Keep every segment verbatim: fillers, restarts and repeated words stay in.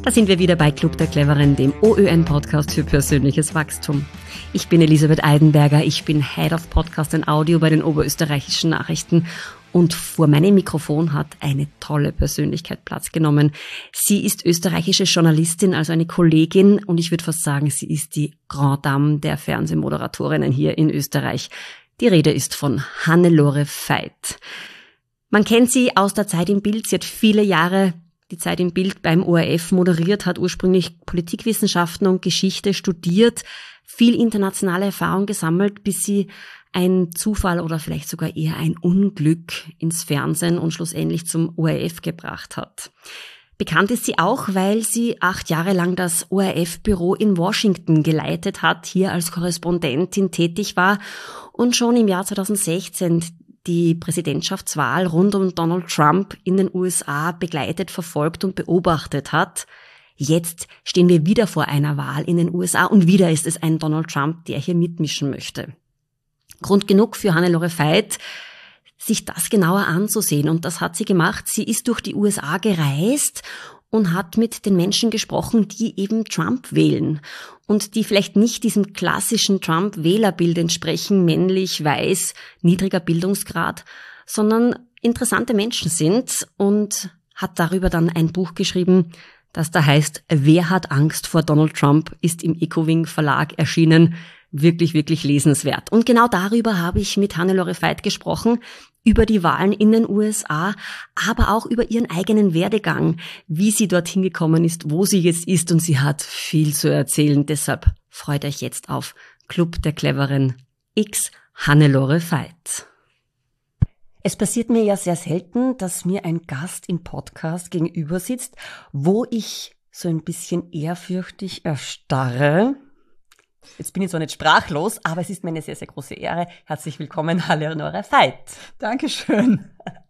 Da sind wir wieder bei Club der Cleveren, dem O Ö N-Podcast für persönliches Wachstum. Ich bin Elisabeth Eidenberger, ich bin Head of Podcast and Audio bei den Oberösterreichischen Nachrichten und vor meinem Mikrofon hat eine tolle Persönlichkeit Platz genommen. Sie ist österreichische Journalistin, also eine Kollegin, und ich würde fast sagen, sie ist die Grand Dame der Fernsehmoderatorinnen hier in Österreich. Die Rede ist von Hannelore Veit. Man kennt sie aus der Zeit im Bild, sie hat viele Jahre die Zeit im Bild beim O R F moderiert, hat ursprünglich Politikwissenschaften und Geschichte studiert, viel internationale Erfahrung gesammelt, bis sie ein Zufall oder vielleicht sogar eher ein Unglück ins Fernsehen und schlussendlich zum O R F gebracht hat. Bekannt ist sie auch, weil sie acht Jahre lang das O R F-Büro in Washington geleitet hat, hier als Korrespondentin tätig war und schon im Jahr zweitausendsechzehn die Präsidentschaftswahl rund um Donald Trump in den U S A begleitet, verfolgt und beobachtet hat. Jetzt stehen wir wieder vor einer Wahl in den U S A und wieder ist es ein Donald Trump, der hier mitmischen möchte. Grund genug für Hannelore Veit, sich das genauer anzusehen, und das hat sie gemacht. Sie ist durch die U S A gereist und hat mit den Menschen gesprochen, die eben Trump wählen und die vielleicht nicht diesem klassischen Trump-Wählerbild entsprechen, männlich, weiß, niedriger Bildungsgrad, sondern interessante Menschen sind, und hat darüber dann ein Buch geschrieben, das da heißt, Wer hat Angst vor Donald Trump, ist im Ecowing Verlag erschienen. Wirklich, wirklich lesenswert. Und genau darüber habe ich mit Hannelore Veit gesprochen, über die Wahlen in den U S A, aber auch über ihren eigenen Werdegang, wie sie dorthin gekommen ist, wo sie jetzt ist, und sie hat viel zu erzählen. Deshalb freut euch jetzt auf Club der Cleveren x Hannelore Veit. Es passiert mir ja sehr selten, dass mir ein Gast im Podcast gegenüber sitzt, wo ich so ein bisschen ehrfürchtig erstarre. Jetzt bin ich zwar nicht sprachlos, aber es ist mir eine sehr, sehr große Ehre. Herzlich willkommen, Hannelore Veit. Dankeschön.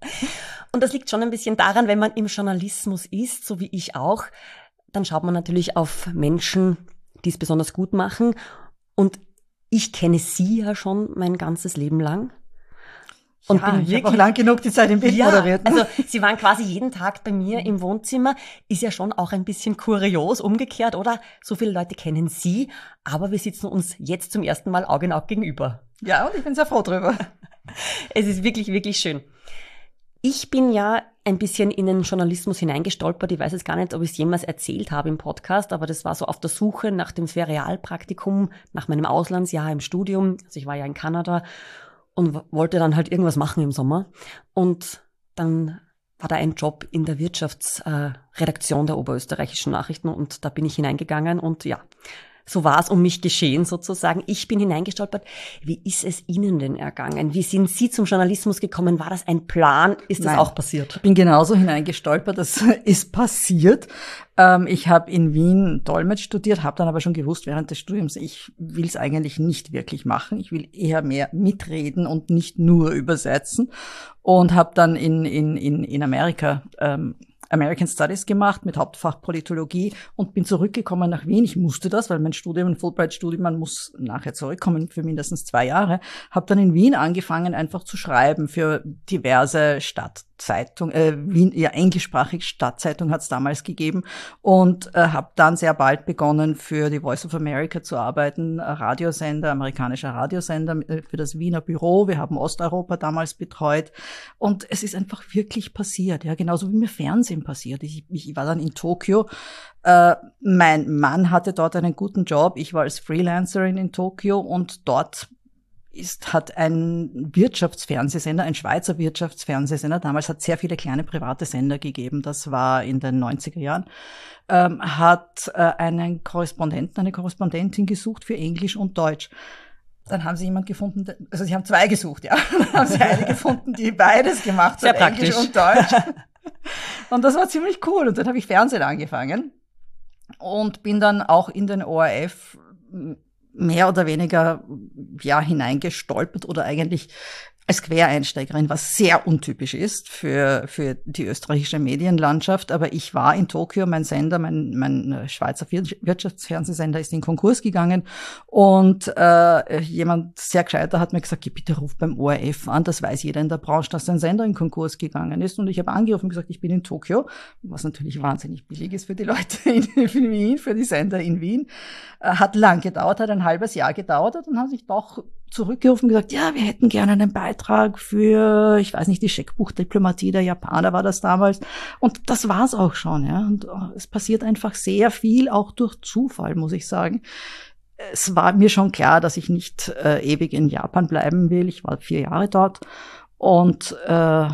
Und das liegt schon ein bisschen daran, wenn man im Journalismus ist, so wie ich auch, dann schaut man natürlich auf Menschen, die es besonders gut machen. Und ich kenne Sie ja schon mein ganzes Leben lang. Und ja, bin ich wirklich habe auch lang genug die Zeit im Bild ja, moderiert. Also Sie waren quasi jeden Tag bei mir im Wohnzimmer. Ist ja schon auch ein bisschen kurios umgekehrt, oder? So viele Leute kennen Sie, aber wir sitzen uns jetzt zum ersten Mal Auge in Auge gegenüber. Ja, und ich bin sehr froh drüber. Es ist wirklich, wirklich schön. Ich bin ja ein bisschen in den Journalismus hineingestolpert. Ich weiß jetzt gar nicht, ob ich es jemals erzählt habe im Podcast, aber das war so auf der Suche nach dem Ferialpraktikum, nach meinem Auslandsjahr im Studium. Also ich war ja in Kanada und wollte dann halt irgendwas machen im Sommer. Und dann war da ein Job in der Wirtschaftsredaktion äh, der Oberösterreichischen Nachrichten, und da bin ich hineingegangen und ja, so war es um mich geschehen sozusagen. Ich bin hineingestolpert. Wie ist es Ihnen denn ergangen? Wie sind Sie zum Journalismus gekommen? War das ein Plan? Ist das Nein, auch passiert? Ich bin genauso hineingestolpert. Das ist passiert. Ähm, ich habe in Wien Dolmetsch studiert, habe dann aber schon gewusst während des Studiums, ich will es eigentlich nicht wirklich machen. Ich will eher mehr mitreden und nicht nur übersetzen. Und habe dann in, in, in, in Amerika ähm, American Studies gemacht mit Hauptfach Politologie und bin zurückgekommen nach Wien. Ich musste das, weil mein Studium, ein Fulbright-Studium, man muss nachher zurückkommen für mindestens zwei Jahre. Habe dann in Wien angefangen, einfach zu schreiben für diverse Stadtzeitungen, äh, Wien, ja, englischsprachige Stadtzeitung hat es damals gegeben, und äh, habe dann sehr bald begonnen, für die Voice of America zu arbeiten, Radiosender, amerikanischer Radiosender, äh, für das Wiener Büro. Wir haben Osteuropa damals betreut, und es ist einfach wirklich passiert, ja, genauso wie mir Fernsehen passiert. Ich, ich war dann in Tokio. Äh, mein Mann hatte dort einen guten Job. Ich war als Freelancerin in Tokio, und dort ist, hat ein Wirtschaftsfernsehsender, ein Schweizer Wirtschaftsfernsehsender, damals hat es sehr viele kleine private Sender gegeben, das war in den neunziger Jahren, ähm, hat äh, einen Korrespondenten, eine Korrespondentin gesucht für Englisch und Deutsch. Dann haben sie jemand gefunden, also sie haben zwei gesucht, ja. Dann haben sie eine gefunden, die beides gemacht sehr hat, praktisch. Englisch und Deutsch. Und das war ziemlich cool. Und dann habe ich Fernsehen angefangen und bin dann auch in den O R F mehr oder weniger ja hineingestolpert oder eigentlich als Quereinsteigerin, was sehr untypisch ist für für die österreichische Medienlandschaft. Aber ich war in Tokio, mein Sender, mein mein Schweizer Wirtschaftsfernsehsender ist in Konkurs gegangen und äh, jemand sehr gescheiter hat mir gesagt, bitte ruf beim O R F an, das weiß jeder in der Branche, dass sein Sender in Konkurs gegangen ist. Und ich habe angerufen und gesagt, ich bin in Tokio, was natürlich wahnsinnig billig ist für die Leute in, in Wien, für die Sender in Wien. Äh, hat lang gedauert, hat ein halbes Jahr gedauert und dann haben sich doch zurückgerufen und gesagt, ja, wir hätten gerne einen Beitrag für, ich weiß nicht, die Scheckbuchdiplomatie der Japaner war das damals. Und das war's auch schon, ja. Und oh, es passiert einfach sehr viel, auch durch Zufall, muss ich sagen. Es war mir schon klar, dass ich nicht äh, ewig in Japan bleiben will. Ich war vier Jahre dort und äh,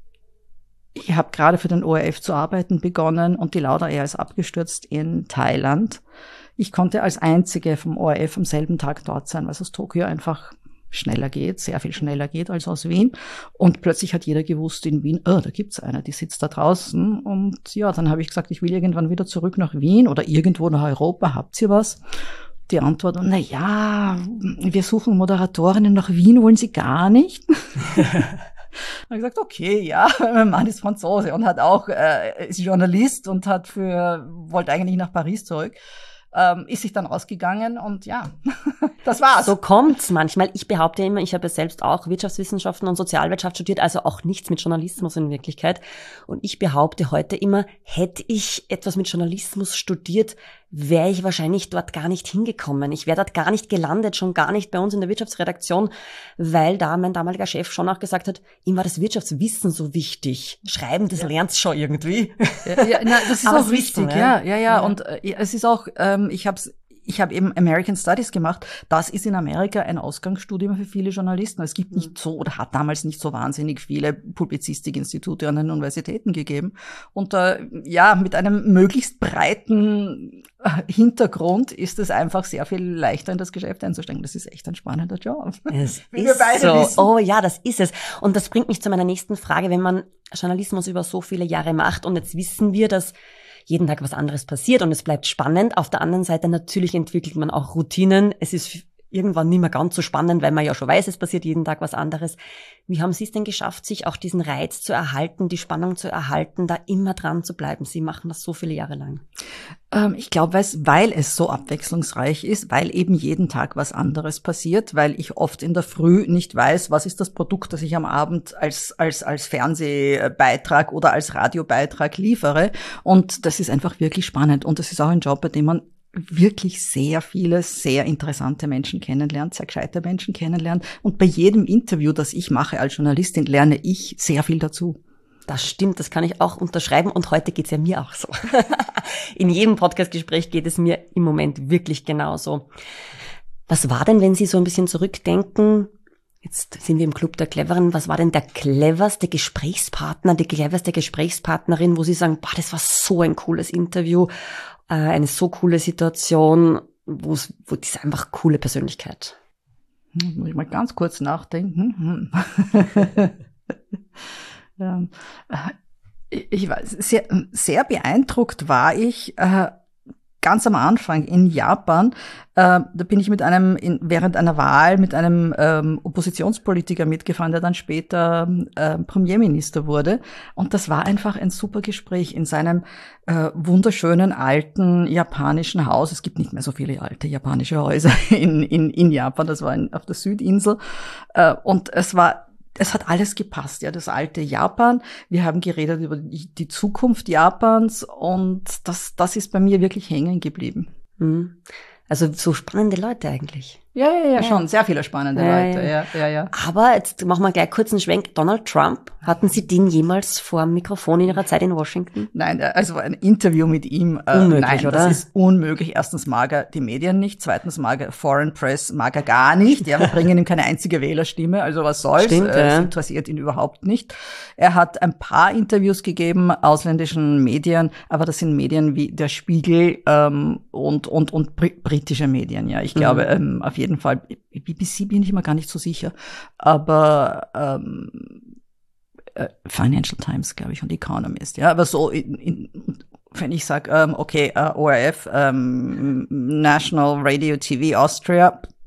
ich habe gerade für den O R F zu arbeiten begonnen und die Lauda Air ist abgestürzt in Thailand. Ich konnte als Einzige vom O R F am selben Tag dort sein, weil es aus Tokio einfach schneller geht, sehr viel schneller geht als aus Wien. Und plötzlich hat jeder gewusst in Wien, oh, da gibt's eine, die sitzt da draußen. Und ja, dann habe ich gesagt, ich will irgendwann wieder zurück nach Wien oder irgendwo nach Europa. Habt ihr was? Die Antwort, na ja, wir suchen Moderatorinnen nach Wien, wollen Sie gar nicht? Dann habe ich gesagt, okay, ja, mein Mann ist Franzose und hat auch, äh, ist Journalist und hat für, wollte eigentlich nach Paris zurück. Ähm, ist sich dann ausgegangen und ja, das war's. So kommt's manchmal. Ich behaupte immer, ich habe selbst auch Wirtschaftswissenschaften und Sozialwirtschaft studiert, also auch nichts mit Journalismus in Wirklichkeit. Und ich behaupte heute immer, hätte ich etwas mit Journalismus studiert, wäre ich wahrscheinlich dort gar nicht hingekommen. Ich wäre dort gar nicht gelandet, schon gar nicht bei uns in der Wirtschaftsredaktion, weil da mein damaliger Chef schon auch gesagt hat, ihm war das Wirtschaftswissen so wichtig. Schreiben, das ja. lernst schon irgendwie. Ja, ja, na, das ist auch wichtig, ja, ja, ja, ja. Und äh, es ist auch, ähm, ich habe Ich habe eben American Studies gemacht. Das ist in Amerika ein Ausgangsstudium für viele Journalisten. Es gibt nicht so, oder hat damals nicht so wahnsinnig viele Publizistikinstitute an den Universitäten gegeben. Und äh, ja, mit einem möglichst breiten Hintergrund ist es einfach sehr viel leichter, in das Geschäft einzusteigen. Das ist echt ein spannender Job. Es ist so. Wissen. Oh ja, das ist es. Und das bringt mich zu meiner nächsten Frage. Wenn man Journalismus über so viele Jahre macht und jetzt wissen wir, dass jeden Tag was anderes passiert und es bleibt spannend. Auf der anderen Seite natürlich entwickelt man auch Routinen. Es ist irgendwann nicht mehr ganz so spannend, weil man ja schon weiß, es passiert jeden Tag was anderes. Wie haben Sie es denn geschafft, sich auch diesen Reiz zu erhalten, die Spannung zu erhalten, da immer dran zu bleiben? Sie machen das so viele Jahre lang. Ähm, ich glaube, weil es so abwechslungsreich ist, weil eben jeden Tag was anderes passiert, weil ich oft in der Früh nicht weiß, was ist das Produkt, das ich am Abend als als als Fernsehbeitrag oder als Radiobeitrag liefere. Und das ist einfach wirklich spannend. Und das ist auch ein Job, bei dem man wirklich sehr viele, sehr interessante Menschen kennenlernt, sehr gescheite Menschen kennenlernt. Und bei jedem Interview, das ich mache als Journalistin, lerne ich sehr viel dazu. Das stimmt, das kann ich auch unterschreiben und heute geht's ja mir auch so. In jedem Podcastgespräch geht es mir im Moment wirklich genauso. Was war denn, wenn Sie so ein bisschen zurückdenken, jetzt sind wir im Club der Cleveren, was war denn der cleverste Gesprächspartner, die cleverste Gesprächspartnerin, wo Sie sagen, boah, das war so ein cooles Interview, eine so coole Situation, wo es, wo das ist einfach coole Persönlichkeit. Muss ich mal ganz kurz nachdenken. ähm, ich weiß, sehr, sehr beeindruckt war ich äh, ganz am Anfang in Japan. Äh, da bin ich mit einem in, während einer Wahl mit einem ähm, Oppositionspolitiker mitgefahren, der dann später äh, Premierminister wurde. Und das war einfach ein super Gespräch in seinem äh, wunderschönen alten japanischen Haus. Es gibt nicht mehr so viele alte japanische Häuser in in, in Japan. Das war in, auf der Südinsel. Äh, und es war Es hat alles gepasst, ja, das alte Japan. Wir haben geredet über die, die Zukunft Japans und das, das ist bei mir wirklich hängen geblieben. Mhm. Also so spannende Leute eigentlich. Ja, ja, ja, schon. Sehr viele spannende ja, Leute, ja. ja, ja, ja. Aber jetzt machen wir gleich kurz einen Schwenk. Donald Trump, hatten Sie den jemals vor dem Mikrofon in Ihrer Zeit in Washington? Nein, also ein Interview mit ihm, äh, unmöglich, nein, oder? Das ist unmöglich. Erstens mag er die Medien nicht, zweitens mag er Foreign Press, mag er gar nicht. Ja, wir bringen ihm keine einzige Wählerstimme, also was soll's. Stimmt, äh, ja. Das interessiert ihn überhaupt nicht. Er hat ein paar Interviews gegeben, ausländischen Medien, aber das sind Medien wie der Spiegel ähm, und und und br- britische Medien, ja. Ich glaube, mhm. ähm, auf jeden Fall B B C bin ich mir gar nicht so sicher, aber ähm, äh, Financial Times, glaube ich, und Economist, ja, aber so, in, in, wenn ich sage, ähm, okay, uh, O R F, ähm, National Radio T V Austria,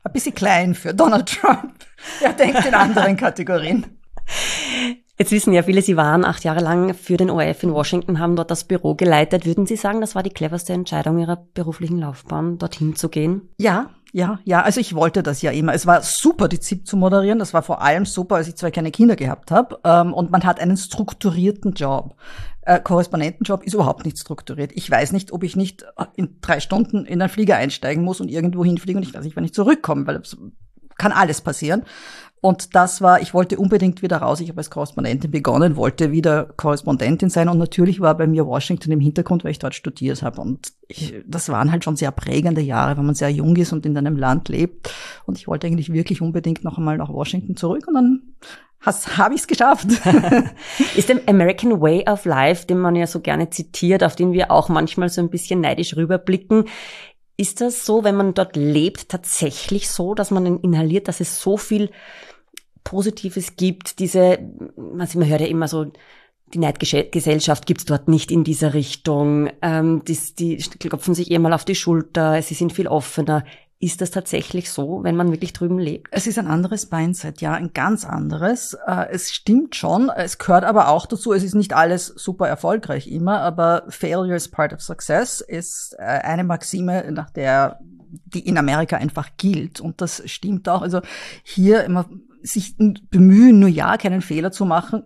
ein bisschen klein für Donald Trump. Er denkt in anderen Kategorien. Jetzt wissen ja viele, Sie waren acht Jahre lang für den O R F in Washington, haben dort das Büro geleitet. Würden Sie sagen, das war die cleverste Entscheidung Ihrer beruflichen Laufbahn, dorthin zu gehen? Ja, ja, ja. Also ich wollte das ja immer. Es war super, die Z I P zu moderieren. Das war vor allem super, als ich zwei kleine Kinder gehabt habe. Und man hat einen strukturierten Job. Äh, Korrespondentenjob ist überhaupt nicht strukturiert. Ich weiß nicht, ob ich nicht in drei Stunden in einen Flieger einsteigen muss und irgendwo hinfliegen und ich weiß nicht, wann ich zurückkomme, weil es kann alles passieren. Und das war, ich wollte unbedingt wieder raus. Ich habe als Korrespondentin begonnen, wollte wieder Korrespondentin sein und natürlich war bei mir Washington im Hintergrund, weil ich dort studiert habe. Und ich, das waren halt schon sehr prägende Jahre, wenn man sehr jung ist und in einem Land lebt. Und ich wollte eigentlich wirklich unbedingt noch einmal nach Washington zurück und dann habe ich es geschafft. Ist der American Way of Life, den man ja so gerne zitiert, auf den wir auch manchmal so ein bisschen neidisch rüberblicken, ist das so, wenn man dort lebt, tatsächlich so, dass man inhaliert, dass es so viel Positives gibt, diese, man hört ja immer so, die Neidgesellschaft gibt's dort nicht in dieser Richtung, ähm, die, die klopfen sich eher mal auf die Schulter, sie sind viel offener. Ist das tatsächlich so, wenn man wirklich drüben lebt? Es ist ein anderes Mindset, ja, ein ganz anderes. Es stimmt schon, es gehört aber auch dazu, es ist nicht alles super erfolgreich immer, aber Failure is part of success ist eine Maxime, nach der die in Amerika einfach gilt. Und das stimmt auch. Also hier immer sich bemühen, nur ja, keinen Fehler zu machen,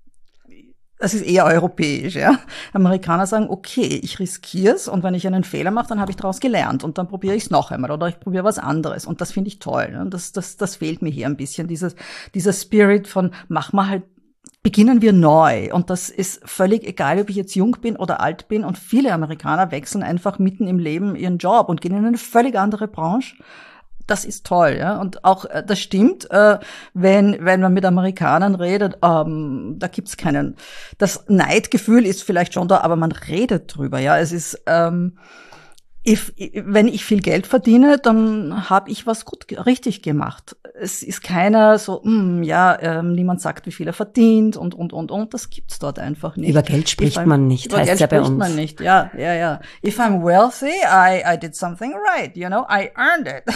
das ist eher europäisch, ja. Amerikaner sagen, okay, ich riskier's und wenn ich einen Fehler mache, dann habe ich daraus gelernt und dann probiere ich es noch einmal oder ich probiere was anderes und das finde ich toll. Ne? Das, das, das fehlt mir hier ein bisschen, dieses, dieser Spirit von, mach mal halt, beginnen wir neu und das ist völlig egal, ob ich jetzt jung bin oder alt bin und viele Amerikaner wechseln einfach mitten im Leben ihren Job und gehen in eine völlig andere Branche. Das ist toll, ja. Und auch, äh, das stimmt, äh, wenn, wenn man mit Amerikanern redet, ähm, da gibt's keinen, das Neidgefühl ist vielleicht schon da, aber man redet drüber, ja. Es ist, ähm, if, wenn ich viel Geld verdiene, dann habe ich was gut, richtig gemacht. Es ist keiner so, mh, ja, ähm, niemand sagt, wie viel er verdient und, und, und, und, das gibt's dort einfach nicht. Über Geld spricht man nicht, über heißt Geld ja bei uns. Über Geld spricht man nicht, ja, ja, ja. If I'm wealthy, I, I did something right, you know, I earned it.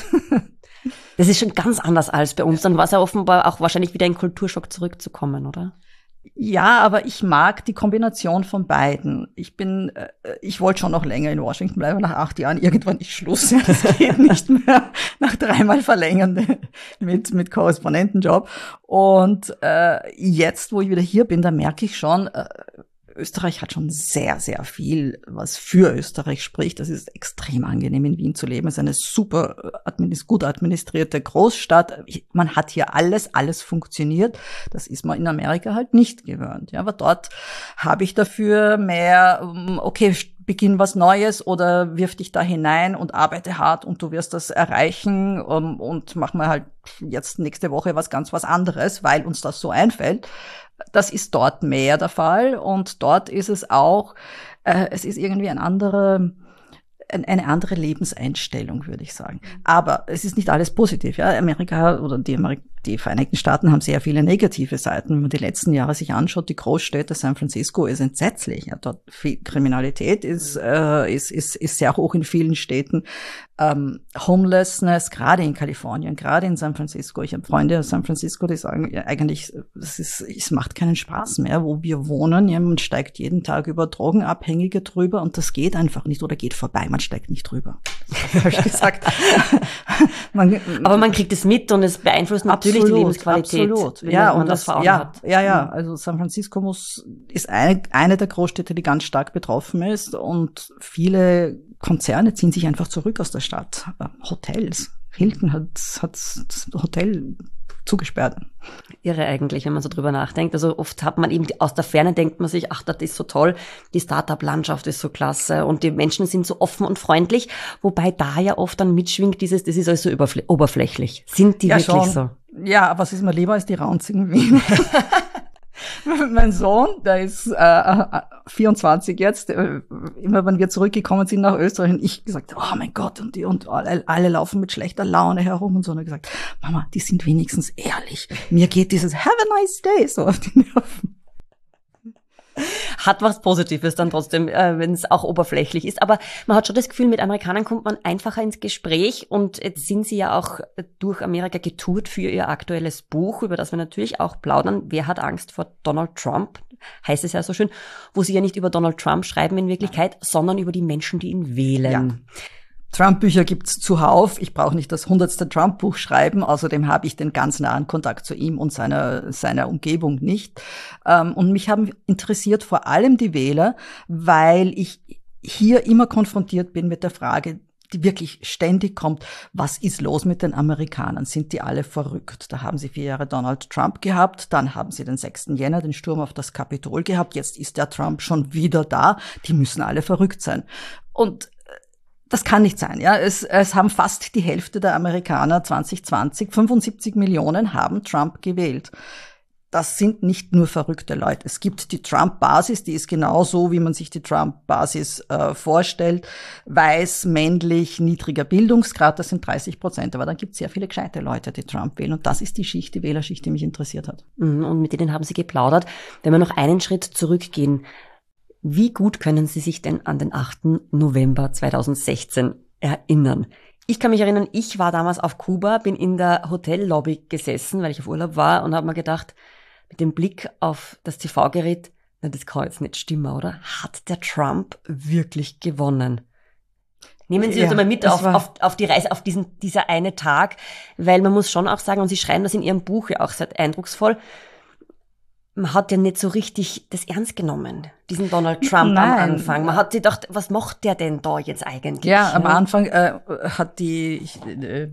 Das ist schon ganz anders als bei uns. Dann war es ja offenbar auch wahrscheinlich wieder ein Kulturschock zurückzukommen, oder? Ja, aber ich mag die Kombination von beiden. Ich bin, äh, ich wollte schon noch länger in Washington bleiben, nach acht Jahren irgendwann ist Schluss. Ja, das geht nicht mehr nach dreimal verlängern mit mit Korrespondentenjob. Und äh, jetzt, wo ich wieder hier bin, da merke ich schon, äh, Österreich hat schon sehr, sehr viel, was für Österreich spricht. Das ist extrem angenehm, in Wien zu leben. Es ist eine super administ- gut administrierte Großstadt. Man hat hier alles, alles funktioniert. Das ist man in Amerika halt nicht gewöhnt. Ja, aber dort habe ich dafür mehr, okay, beginn was Neues oder wirf dich da hinein und arbeite hart und du wirst das erreichen um, und mach mal halt jetzt nächste Woche was ganz was anderes, weil uns das so einfällt. Das ist dort mehr der Fall und dort ist es auch, äh, es ist irgendwie ein andere, ein, eine andere Lebenseinstellung, würde ich sagen. Aber es ist nicht alles positiv. Ja, Amerika oder die, Amerik- die Vereinigten Staaten haben sehr viele negative Seiten. Wenn man die letzten Jahre sich anschaut, die Großstädte, San Francisco ist entsetzlich. Ja, dort viel Kriminalität ist, äh, ist, ist, ist sehr hoch in vielen Städten. Ähm, Homelessness, gerade in Kalifornien, gerade in San Francisco. Ich habe Freunde aus San Francisco, die sagen, ja, eigentlich, es ist, es macht keinen Spaß mehr, wo wir wohnen. Ja, man steigt jeden Tag über Drogenabhängige drüber und das geht einfach nicht oder geht vorbei. Man steigt nicht drüber. Das habe ich gesagt. man, Aber man kriegt es mit und es beeinflusst natürlich absolut, die Lebensqualität. Absolut. Wenn ja, man und das das, vor Augen ja, hat. ja, ja. Also San Francisco muss, ist eine, eine der Großstädte, die ganz stark betroffen ist und viele Konzerne ziehen sich einfach zurück aus der Stadt. Hotels. Hilton hat, hat das Hotel zugesperrt. Irre eigentlich, wenn man so drüber nachdenkt. Also oft hat man eben, aus der Ferne denkt man sich, ach, das ist so toll, die Start-up-Landschaft ist so klasse und die Menschen sind so offen und freundlich, wobei da ja oft dann mitschwingt dieses, das ist alles so überfl- oberflächlich. Sind die ja, wirklich schon. so? Ja, aber was ist mir lieber als die raunzigen Wien? Mein Sohn, der ist äh, vierundzwanzig jetzt, äh, immer wenn wir zurückgekommen sind nach Österreich und ich gesagt, oh mein Gott, und die und alle, alle laufen mit schlechter Laune herum und so, und er gesagt, Mama, die sind wenigstens ehrlich. Mir geht dieses Have a nice day so auf die Nerven. Hat was Positives dann trotzdem, äh, wenn es auch oberflächlich ist. Aber man hat schon das Gefühl, mit Amerikanern kommt man einfacher ins Gespräch. Und jetzt sind sie ja auch durch Amerika getourt für ihr aktuelles Buch, über das wir natürlich auch plaudern. Wer hat Angst vor Donald Trump? Heißt es ja so schön. Wo sie ja nicht über Donald Trump schreiben in Wirklichkeit, sondern über die Menschen, die ihn wählen. Ja. Trump-Bücher gibt's zuhauf. Ich brauche nicht das hundertste Trump-Buch schreiben. Außerdem habe ich den ganz nahen Kontakt zu ihm und seiner, seiner Umgebung nicht. Und mich haben interessiert vor allem die Wähler, weil ich hier immer konfrontiert bin mit der Frage, die wirklich ständig kommt, was ist los mit den Amerikanern? Sind die alle verrückt? Da haben sie vier Jahre Donald Trump gehabt, dann haben sie den sechsten Jänner, den Sturm auf das Kapitol gehabt, jetzt ist der Trump schon wieder da. Die müssen alle verrückt sein. Und das kann nicht sein, ja. Es, es haben fast die Hälfte der Amerikaner zwanzig zwanzig, fünfundsiebzig Millionen haben Trump gewählt. Das sind nicht nur verrückte Leute. Es gibt die Trump-Basis, die ist genauso, wie man sich die Trump-Basis äh, vorstellt. Weiß, männlich, niedriger Bildungsgrad, das sind dreißig Prozent. Aber dann gibt es sehr viele gescheite Leute, die Trump wählen. Und das ist die Schicht, die Wählerschicht, die mich interessiert hat. Und mit denen haben Sie geplaudert. Wenn wir noch einen Schritt zurückgehen, wie gut können Sie sich denn an den achten November zweitausendsechzehn erinnern? Ich kann mich erinnern, ich war damals auf Kuba, bin in der Hotellobby gesessen, weil ich auf Urlaub war und habe mir gedacht, mit dem Blick auf das T V-Gerät, na, das kann jetzt nicht stimmen, oder? Hat der Trump wirklich gewonnen? Nehmen Sie uns ja, mal mit auf, auf, auf die Reise, auf diesen, dieser eine Tag, weil man muss schon auch sagen, und Sie schreiben das in Ihrem Buch ja auch sehr eindrucksvoll, man hat ja nicht so richtig das ernst genommen, diesen Donald Trump Nein. am Anfang. Man hat sich gedacht, was macht der denn da jetzt eigentlich? Ja, am Anfang äh, hat die ich, äh,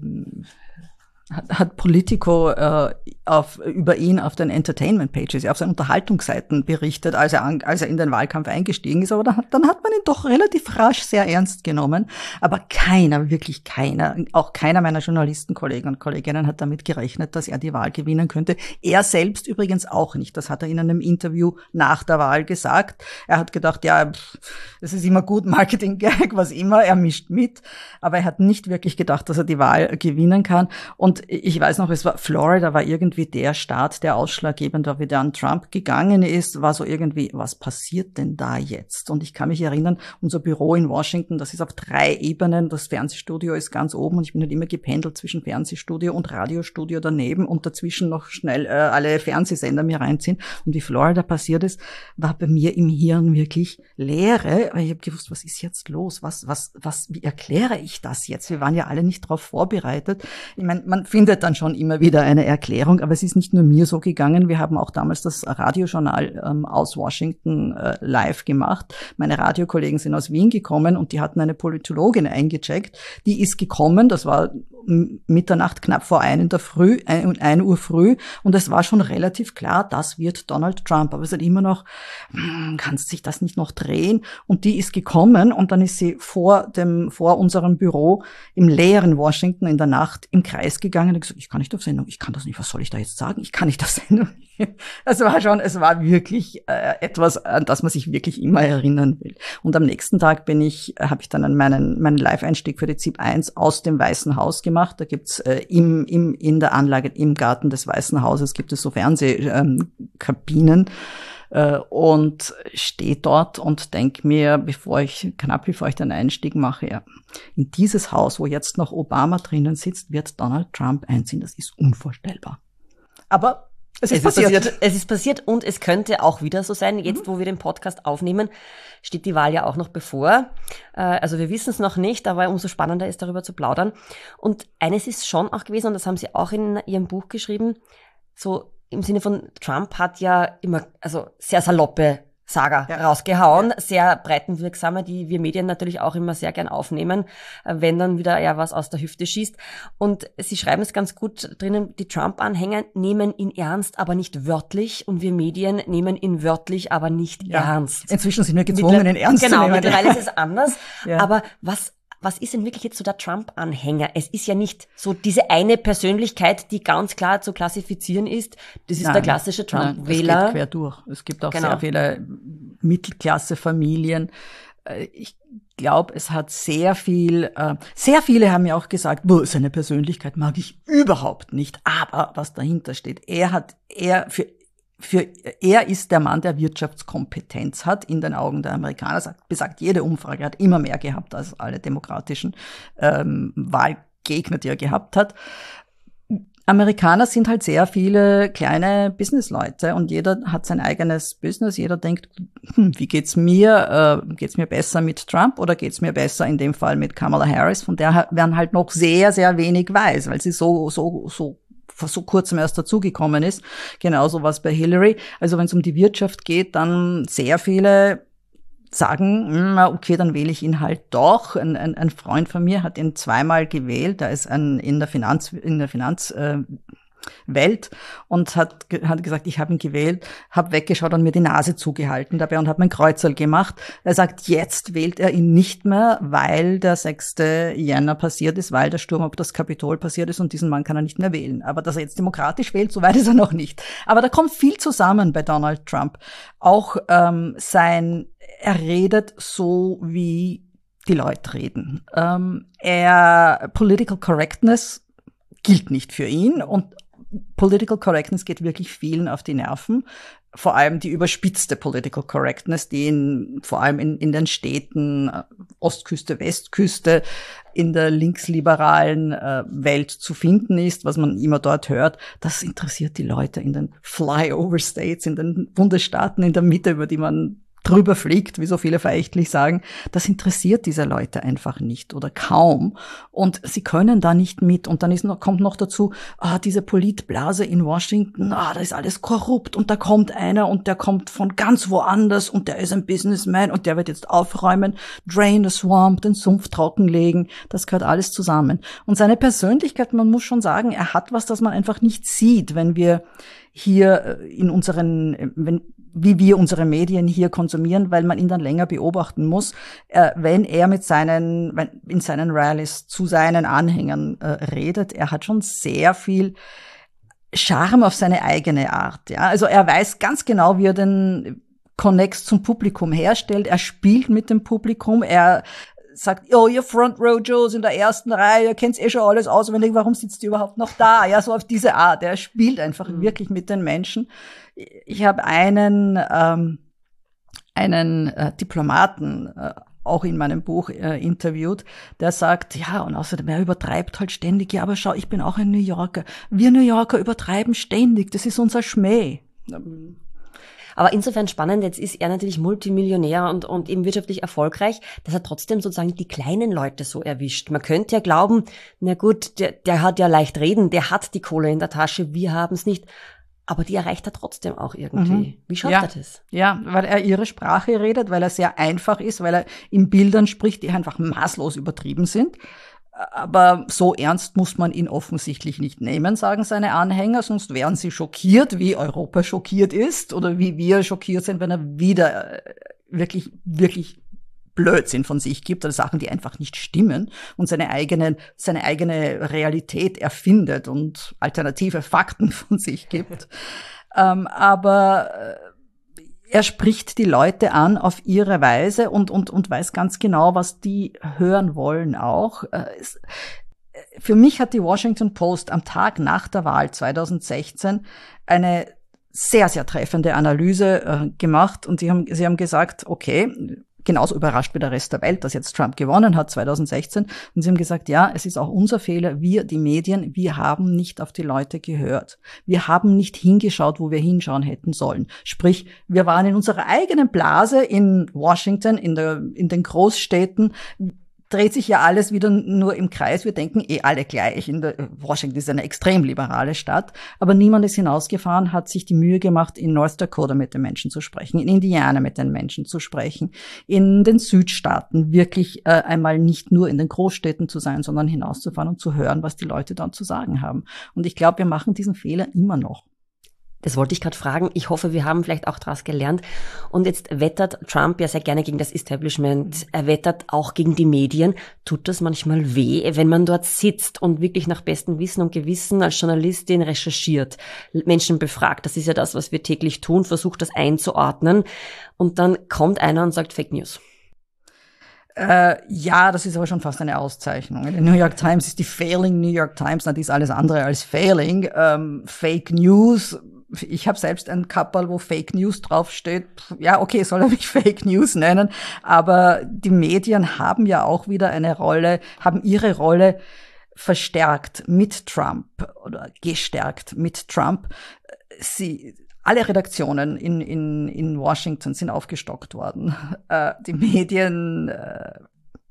hat, hat Politico äh, auf, über ihn auf den Entertainment-Pages, auf seinen Unterhaltungsseiten berichtet, als er, an, als er in den Wahlkampf eingestiegen ist. Aber dann, dann hat man ihn doch relativ rasch sehr ernst genommen. Aber keiner, wirklich keiner, auch keiner meiner Journalistenkollegen und Kolleginnen hat damit gerechnet, dass er die Wahl gewinnen könnte. Er selbst übrigens auch nicht. Das hat er in einem Interview nach der Wahl gesagt. Er hat gedacht, ja, es ist immer gut, Marketing-Gag, was immer, er mischt mit. Aber er hat nicht wirklich gedacht, dass er die Wahl gewinnen kann. Und ich weiß noch, es war Florida war irgendwie der Staat, der ausschlaggebend war, wie der an Trump gegangen ist, war so irgendwie, was passiert denn da jetzt? Und ich kann mich erinnern, unser Büro in Washington, das ist auf drei Ebenen, das Fernsehstudio ist ganz oben und ich bin halt immer gependelt zwischen Fernsehstudio und Radiostudio daneben und dazwischen noch schnell äh, alle Fernsehsender mir reinziehen. Und wie Florida passiert ist, war bei mir im Hirn wirklich Leere, weil ich habe gewusst, was ist jetzt los? Was, was, was, wie erkläre ich das jetzt? Wir waren ja alle nicht darauf vorbereitet. Ich meine, man findet dann schon immer wieder eine Erklärung, aber es ist nicht nur mir so gegangen. Wir haben auch damals das Radiojournal ähm, aus Washington äh, live gemacht. Meine Radiokollegen sind aus Wien gekommen und die hatten eine Politologin eingecheckt. Die ist gekommen, das war Mitternacht, knapp vor ein in der Früh, ein, ein Uhr früh, und es war schon relativ klar, das wird Donald Trump. Aber es hat immer noch, kannst sich das nicht noch drehen? Und die ist gekommen und dann ist sie vor dem, vor unserem Büro im leeren Washington in der Nacht im Kreis gegangen und hat gesagt, ich kann nicht auf Sendung, ich kann das nicht, was soll ich da jetzt sagen? Ich kann nicht auf Sendung. Es war schon, es war wirklich äh, etwas, an das man sich wirklich immer erinnern will. Und am nächsten Tag bin ich, habe ich dann meinen, meinen Live-Einstieg für die ZIP eins aus dem Weißen Haus gemacht. Da gibt's äh, im, im, in der Anlage, im Garten des Weißen Hauses gibt es so Fernsehkabinen. Äh, und stehe dort und denke mir, bevor ich, knapp bevor ich den Einstieg mache, ja, in dieses Haus, wo jetzt noch Obama drinnen sitzt, wird Donald Trump einziehen. Das ist unvorstellbar. Aber Es ist, es, ist passiert. es ist passiert und es könnte auch wieder so sein. Jetzt, wo wir den Podcast aufnehmen, steht die Wahl ja auch noch bevor. Also wir wissen es noch nicht, aber umso spannender ist, darüber zu plaudern. Und eines ist schon auch gewesen, und das haben Sie auch in Ihrem Buch geschrieben, so im Sinne von, Trump hat ja immer also sehr saloppe Saga ja. rausgehauen, ja. sehr breitenwirksame, die wir Medien natürlich auch immer sehr gern aufnehmen, wenn dann wieder er was aus der Hüfte schießt. Und Sie schreiben es ganz gut drinnen, die Trump-Anhänger nehmen ihn ernst, aber nicht wörtlich, und wir Medien nehmen ihn wörtlich, aber nicht ja. ernst. Inzwischen sind wir gezwungen, Mittler- ihn ernst genau, zu nehmen. Genau, mittlerweile ist es anders. ja. Aber was Was ist denn wirklich jetzt so der Trump-Anhänger? Es ist ja nicht so diese eine Persönlichkeit, die ganz klar zu klassifizieren ist. Das ist nein, der klassische Trump-Wähler. Es geht quer durch. Es gibt auch genau. sehr viele Mittelklasse-Familien. Ich glaube, es hat sehr viel, sehr viele haben ja auch gesagt, boah, seine Persönlichkeit mag ich überhaupt nicht. Aber was dahinter steht, er hat, er für für er ist der Mann, der Wirtschaftskompetenz hat in den Augen der Amerikaner, sagt, besagt jede Umfrage, er hat immer mehr gehabt als alle demokratischen ähm, Wahlgegner, die er gehabt hat. Amerikaner sind halt sehr viele kleine Businessleute und jeder hat sein eigenes Business. Jeder denkt, hm, wie geht's mir? Äh, geht's mir besser mit Trump oder geht's mir besser in dem Fall mit Kamala Harris? Von der man halt noch sehr, sehr wenig weiß, weil sie so, so, so vor so kurzem erst dazugekommen ist. Genauso was bei Hillary. Also wenn es um die Wirtschaft geht, dann sehr viele sagen, okay, dann wähle ich ihn halt doch. Ein, ein, ein Freund von mir hat ihn zweimal gewählt. Er ist ein, in der Finanz, in der Finanz, äh, Welt und hat, hat gesagt, ich habe ihn gewählt, habe weggeschaut und mir die Nase zugehalten dabei und habe mein Kreuzerl gemacht. Er sagt, jetzt wählt er ihn nicht mehr, weil der sechste Jänner passiert ist, weil der Sturm auf das Kapitol passiert ist und diesen Mann kann er nicht mehr wählen. Aber dass er jetzt demokratisch wählt, so weit ist er noch nicht. Aber da kommt viel zusammen bei Donald Trump. Auch ähm, sein, er redet so, wie die Leute reden. Ähm, er, Political Correctness gilt nicht für ihn und Political Correctness geht wirklich vielen auf die Nerven. Vor allem die überspitzte Political Correctness, die in, vor allem in, in den Städten, Ostküste, Westküste, in der linksliberalen äh, Welt zu finden ist, was man immer dort hört. Das interessiert die Leute in den Flyover States, in den Bundesstaaten in der Mitte, über die man drüber fliegt, wie so viele verächtlich sagen, das interessiert diese Leute einfach nicht oder kaum. Und sie können da nicht mit. Und dann ist noch, kommt noch dazu, ah, diese Politblase in Washington, ah, da ist alles korrupt. Und da kommt einer und der kommt von ganz woanders und der ist ein Businessman und der wird jetzt aufräumen, drain the swamp, den Sumpf trockenlegen. Das gehört alles zusammen. Und seine Persönlichkeit, man muss schon sagen, er hat was, das man einfach nicht sieht, wenn wir hier in unseren, wenn, wie wir unsere Medien hier konsumieren, weil man ihn dann länger beobachten muss, äh, wenn er mit seinen, wenn, in seinen Rallyes zu seinen Anhängern äh, redet. Er hat schon sehr viel Charme auf seine eigene Art. Ja, also er weiß ganz genau, wie er den Connect zum Publikum herstellt. Er spielt mit dem Publikum. Er sagt, oh, ihr Front Row Joes in der ersten Reihe, ihr kennt's eh schon alles auswendig, warum sitzt ihr überhaupt noch da? Ja, so auf diese Art. Er spielt einfach mhm. wirklich mit den Menschen. Ich habe einen, ähm, einen äh, Diplomaten äh, auch in meinem Buch äh, interviewt, der sagt, ja, und außerdem, er übertreibt halt ständig. Ja, aber schau, ich bin auch ein New Yorker. Wir New Yorker übertreiben ständig. Das ist unser Schmäh. Aber insofern spannend, jetzt ist er natürlich Multimillionär und, und eben wirtschaftlich erfolgreich, dass er trotzdem sozusagen die kleinen Leute so erwischt. Man könnte ja glauben, na gut, der, der hat ja leicht reden, der hat die Kohle in der Tasche, wir haben es nicht. Aber die erreicht er trotzdem auch irgendwie. Mhm. Wie schafft ja. er das? Ja, weil er ihre Sprache redet, weil er sehr einfach ist, weil er in Bildern spricht, die einfach maßlos übertrieben sind. Aber so ernst muss man ihn offensichtlich nicht nehmen, sagen seine Anhänger, sonst wären sie schockiert, wie Europa schockiert ist oder wie wir schockiert sind, wenn er wieder wirklich, wirklich Blödsinn von sich gibt oder Sachen, die einfach nicht stimmen und seine eigene, seine eigene Realität erfindet und alternative Fakten von sich gibt. ähm, aber er spricht die Leute an auf ihre Weise und, und, und weiß ganz genau, was die hören wollen auch. Für mich hat die Washington Post am Tag nach der Wahl zweitausendsechzehn eine sehr, sehr treffende Analyse äh, gemacht und sie haben, sie haben gesagt, okay, genauso überrascht wie der Rest der Welt, dass jetzt Trump gewonnen hat zweitausendsechzehn. Und sie haben gesagt, ja, es ist auch unser Fehler, wir, die Medien, wir haben nicht auf die Leute gehört. Wir haben nicht hingeschaut, wo wir hinschauen hätten sollen. Sprich, wir waren in unserer eigenen Blase in Washington, in der, in den Großstädten, dreht sich ja alles wieder nur im Kreis. Wir denken eh alle gleich. In der, Washington ist eine extrem liberale Stadt, aber niemand ist hinausgefahren, hat sich die Mühe gemacht, in North Dakota mit den Menschen zu sprechen, in Indiana mit den Menschen zu sprechen, in den Südstaaten wirklich äh, einmal nicht nur in den Großstädten zu sein, sondern hinauszufahren und zu hören, was die Leute dort zu sagen haben. Und ich glaube, wir machen diesen Fehler immer noch. Das wollte ich gerade fragen. Ich hoffe, wir haben vielleicht auch daraus gelernt. Und jetzt wettert Trump ja sehr gerne gegen das Establishment. Er wettert auch gegen die Medien. Tut das manchmal weh, wenn man dort sitzt und wirklich nach bestem Wissen und Gewissen als Journalistin recherchiert, Menschen befragt? Das ist ja das, was wir täglich tun, versucht das einzuordnen. Und dann kommt einer und sagt Fake News. Äh, ja, das ist aber schon fast eine Auszeichnung. Die New York Times ist die Failing New York Times, na, die ist alles andere als Failing. Ähm, Fake News ich habe selbst ein Kapperl, wo Fake News draufsteht. Ja, okay, soll er mich Fake News nennen, aber die Medien haben ja auch wieder eine Rolle, haben ihre Rolle verstärkt mit Trump oder gestärkt mit Trump. Sie, alle Redaktionen in, in, in Washington sind aufgestockt worden. Äh, die Medien äh,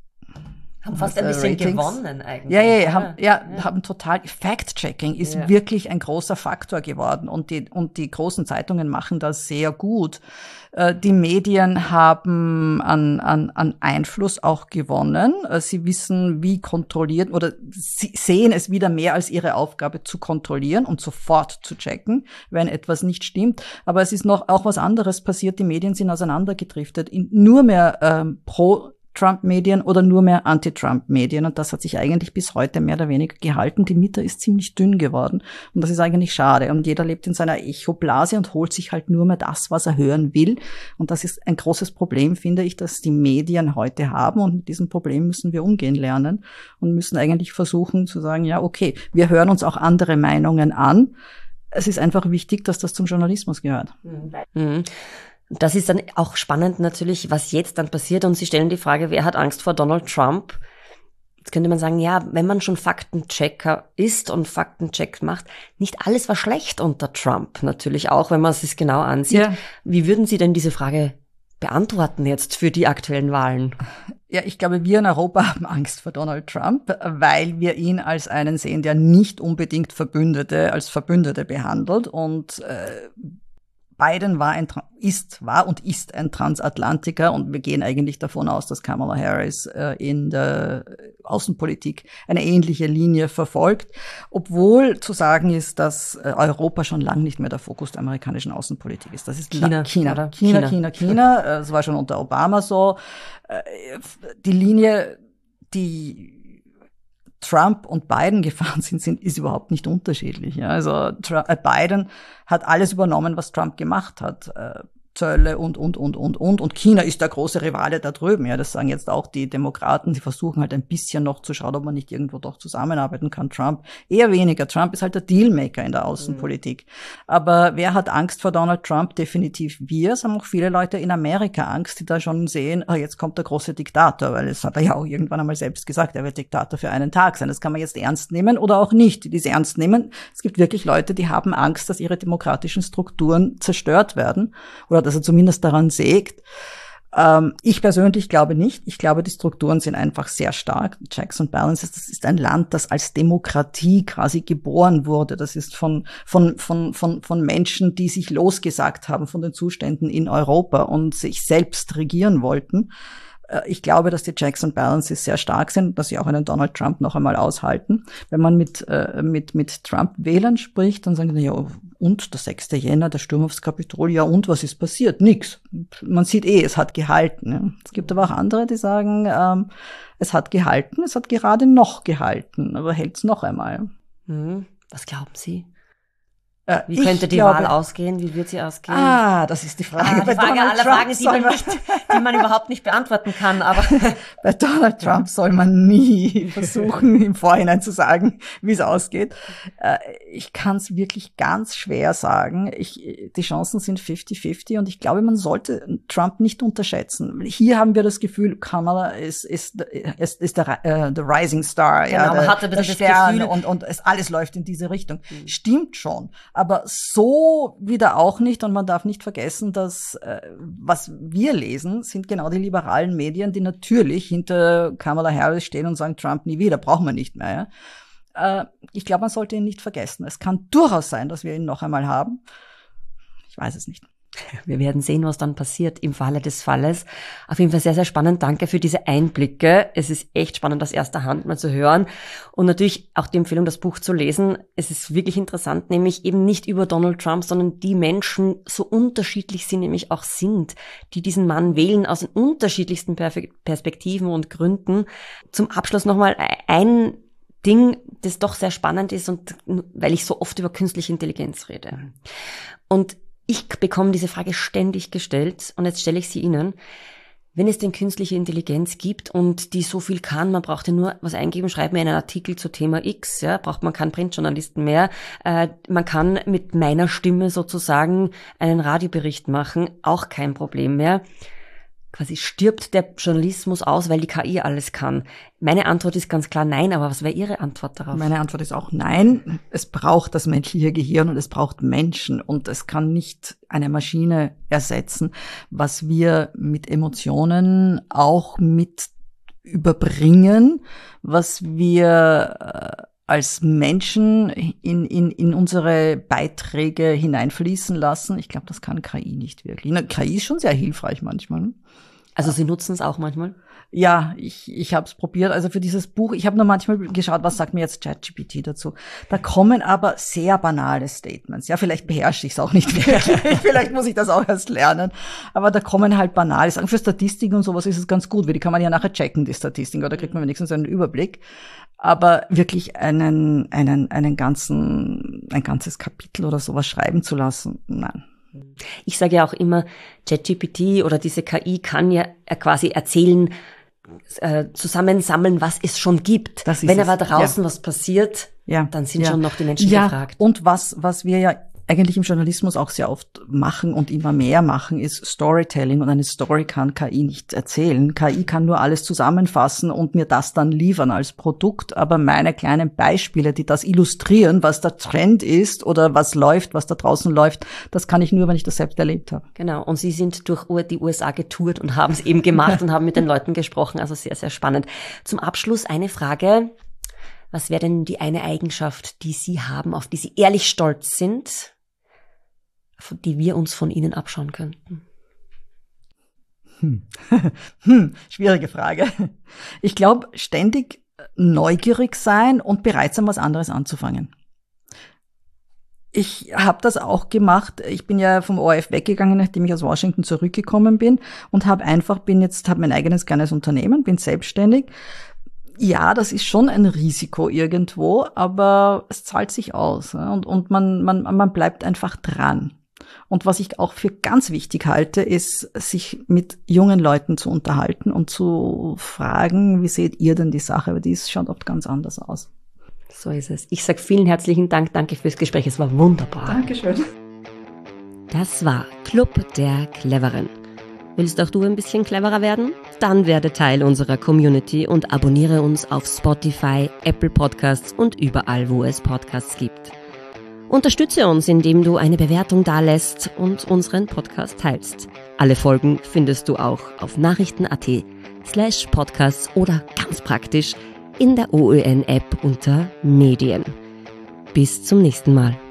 haben fast ein bisschen Ratings. gewonnen eigentlich. Ja, ja, ja, haben, ja, ja. haben total, Fact-Checking ist ja. wirklich ein großer Faktor geworden und die, und die großen Zeitungen machen das sehr gut. Die Medien haben an, an, an Einfluss auch gewonnen. Sie wissen, wie kontrolliert, oder sie sehen es wieder mehr als ihre Aufgabe zu kontrollieren und sofort zu checken, wenn etwas nicht stimmt. Aber es ist noch auch was anderes passiert. Die Medien sind auseinandergedriftet in nur mehr ähm, pro Trump-Medien oder nur mehr Anti-Trump-Medien. Und das hat sich eigentlich bis heute mehr oder weniger gehalten. Die Mitte ist ziemlich dünn geworden. Und das ist eigentlich schade. Und jeder lebt in seiner Echoblase und holt sich halt nur mehr das, was er hören will. Und das ist ein großes Problem, finde ich, das die Medien heute haben. Und mit diesem Problem müssen wir umgehen lernen und müssen eigentlich versuchen zu sagen, ja, okay, wir hören uns auch andere Meinungen an. Es ist einfach wichtig, dass das zum Journalismus gehört. Mhm. Das ist dann auch spannend natürlich, was jetzt dann passiert. Und Sie stellen die Frage, wer hat Angst vor Donald Trump? Jetzt könnte man sagen, ja, wenn man schon Faktenchecker ist und Faktencheck macht, nicht alles war schlecht unter Trump. Natürlich auch, wenn man es sich genau ansieht. Ja. Wie würden Sie denn diese Frage beantworten jetzt für die aktuellen Wahlen? Ja, ich glaube, wir in Europa haben Angst vor Donald Trump, weil wir ihn als einen sehen, der nicht unbedingt Verbündete als Verbündete behandelt und äh, Biden war ein, ist, war und ist ein Transatlantiker und wir gehen eigentlich davon aus, dass Kamala Harris äh, in der Außenpolitik eine ähnliche Linie verfolgt, obwohl zu sagen ist, dass äh, Europa schon lange nicht mehr der Fokus der amerikanischen Außenpolitik ist. Das ist China, China, oder? China, China, China, China. Das war schon unter Obama so. Äh, die Linie, die Trump und Biden gefahren sind, sind, ist überhaupt nicht unterschiedlich. Ja. Also Trump, äh, Biden hat alles übernommen, was Trump gemacht hat. Äh, Zölle und, und, und, und, und. Und China ist der große Rivale da drüben. Ja, das sagen jetzt auch die Demokraten. Sie versuchen halt ein bisschen noch zu schauen, ob man nicht irgendwo doch zusammenarbeiten kann. Trump eher weniger. Trump ist halt der Dealmaker in der Außenpolitik. Mhm. Aber wer hat Angst vor Donald Trump? Definitiv wir. Es haben auch viele Leute in Amerika Angst, die da schon sehen, oh, jetzt kommt der große Diktator, weil das hat er ja auch irgendwann einmal selbst gesagt, er wird Diktator für einen Tag sein. Das kann man jetzt ernst nehmen oder auch nicht. Die, die es ernst nehmen, es gibt wirklich Leute, die haben Angst, dass ihre demokratischen Strukturen zerstört werden oder dass er zumindest daran sägt. Ähm, ich persönlich glaube nicht. Ich glaube, die Strukturen sind einfach sehr stark. Checks and Balances, das ist ein Land, das als Demokratie quasi geboren wurde. Das ist von, von, von, von, von Menschen, die sich losgesagt haben von den Zuständen in Europa und sich selbst regieren wollten. Ich glaube, dass die Checks and Balances sehr stark sind, dass sie auch einen Donald Trump noch einmal aushalten. Wenn man mit äh, mit mit Trump-Wählern spricht, dann sagen die, ja, und der sechste Jänner, der Sturm aufs Kapitol, ja, und was ist passiert? Nix. Man sieht eh, es hat gehalten. Ja. Es gibt aber auch andere, die sagen, ähm, es hat gehalten, es hat gerade noch gehalten, aber hält's noch einmal. Hm. Was glauben Sie? Äh, Wie könnte die glaube, Wahl ausgehen? Wie wird sie ausgehen? Ah, das ist die Frage. Ah, die Frage aller Fragen, die man, nicht, die man überhaupt nicht beantworten kann. Aber bei Donald Trump soll man nie versuchen, im Vorhinein zu sagen, wie es ausgeht. Äh, ich kann es wirklich ganz schwer sagen. Ich, die Chancen sind fifty fifty und ich glaube, man sollte Trump nicht unterschätzen. Hier haben wir das Gefühl, Kamala ist, ist, ist, ist der, äh, der Rising Star. Genau, ja, man der, hatte der das Stern Gefühl. Und, und es, alles läuft in diese Richtung. Mhm. Stimmt schon. Aber so wieder auch nicht. Und man darf nicht vergessen, dass äh, was wir lesen, sind genau die liberalen Medien, die natürlich hinter Kamala Harris stehen und sagen, Trump nie wieder, brauchen wir nicht mehr. Ja? Äh, ich glaube, man sollte ihn nicht vergessen. Es kann durchaus sein, dass wir ihn noch einmal haben. Ich weiß es nicht. Wir werden sehen, was dann passiert im Falle des Falles. Auf jeden Fall sehr, sehr spannend. Danke für diese Einblicke. Es ist echt spannend, aus erster Hand mal zu hören. Und natürlich auch die Empfehlung, das Buch zu lesen. Es ist wirklich interessant, nämlich eben nicht über Donald Trump, sondern die Menschen, so unterschiedlich sie nämlich auch sind, die diesen Mann wählen aus den unterschiedlichsten Perspektiven und Gründen. Zum Abschluss nochmal ein Ding, das doch sehr spannend ist, und weil ich so oft über künstliche Intelligenz rede. Und ich bekomme diese Frage ständig gestellt und jetzt stelle ich sie Ihnen. Wenn es denn künstliche Intelligenz gibt und die so viel kann, man braucht ja nur was eingeben, schreibt mir einen Artikel zu Thema X, ja, braucht man keinen Printjournalisten mehr. Äh, man kann mit meiner Stimme sozusagen einen Radiobericht machen, auch kein Problem mehr. Quasi stirbt der Journalismus aus, weil die K I alles kann. Meine Antwort ist ganz klar nein, aber was wäre Ihre Antwort darauf? Meine Antwort ist auch nein. Es braucht das menschliche Gehirn und es braucht Menschen und es kann nicht eine Maschine ersetzen, was wir mit Emotionen auch mit überbringen, was wir als Menschen in, in, in unsere Beiträge hineinfließen lassen. Ich glaube, das kann K I nicht wirklich. K I ist schon sehr hilfreich manchmal. Also Sie nutzen es auch manchmal? Ja, ich, ich habe es probiert. Also für dieses Buch, ich habe nur manchmal geschaut, was sagt mir jetzt ChatGPT dazu. Da kommen aber sehr banale Statements. Ja, vielleicht beherrsche ich es auch nicht wirklich. Vielleicht muss ich das auch erst lernen. Aber da kommen halt banale Sachen. Für Statistiken und sowas ist es ganz gut, weil die kann man ja nachher checken, die Statistiken. Oder kriegt man wenigstens einen Überblick. Aber wirklich einen, einen, einen ganzen, ein ganzes Kapitel oder sowas schreiben zu lassen, nein. Ich sage ja auch immer, ChatGPT oder diese K I kann ja quasi erzählen, äh, zusammensammeln, was es schon gibt. Das ist Wenn es. aber draußen Ja. was passiert, Ja. dann sind ja. schon noch die Menschen ja. gefragt. Und was, was wir ja eigentlich im Journalismus auch sehr oft machen und immer mehr machen, ist Storytelling. Und eine Story kann K I nicht erzählen. K I kann nur alles zusammenfassen und mir das dann liefern als Produkt. Aber meine kleinen Beispiele, die das illustrieren, was der Trend ist oder was läuft, was da draußen läuft, das kann ich nur, wenn ich das selbst erlebt habe. Genau. Und Sie sind durch die U S A getourt und haben es eben gemacht und haben mit den Leuten gesprochen. Also sehr, sehr spannend. Zum Abschluss eine Frage. Was wäre denn die eine Eigenschaft, die Sie haben, auf die Sie ehrlich stolz sind, die wir uns von Ihnen abschauen könnten? Hm. hm, schwierige Frage. Ich glaube, ständig neugierig sein und bereit sein, was anderes anzufangen. Ich habe das auch gemacht. Ich bin ja vom O R F weggegangen, nachdem ich aus Washington zurückgekommen bin und habe einfach, bin jetzt, habe mein eigenes kleines Unternehmen, bin selbstständig. Ja, das ist schon ein Risiko irgendwo, aber es zahlt sich aus, und, und man, man, man bleibt einfach dran. Und was ich auch für ganz wichtig halte, ist, sich mit jungen Leuten zu unterhalten und zu fragen, wie seht ihr denn die Sache? Weil die schaut oft ganz anders aus. So ist es. Ich sage vielen herzlichen Dank. Danke fürs Gespräch. Es war wunderbar. Dankeschön. Das war Club der Cleveren. Willst auch du ein bisschen cleverer werden? Dann werde Teil unserer Community und abonniere uns auf Spotify, Apple Podcasts und überall, wo es Podcasts gibt. Unterstütze uns, indem du eine Bewertung dalässt und unseren Podcast teilst. Alle Folgen findest du auch auf nachrichten.at slash podcasts oder ganz praktisch in der O Ö N-App unter Medien. Bis zum nächsten Mal.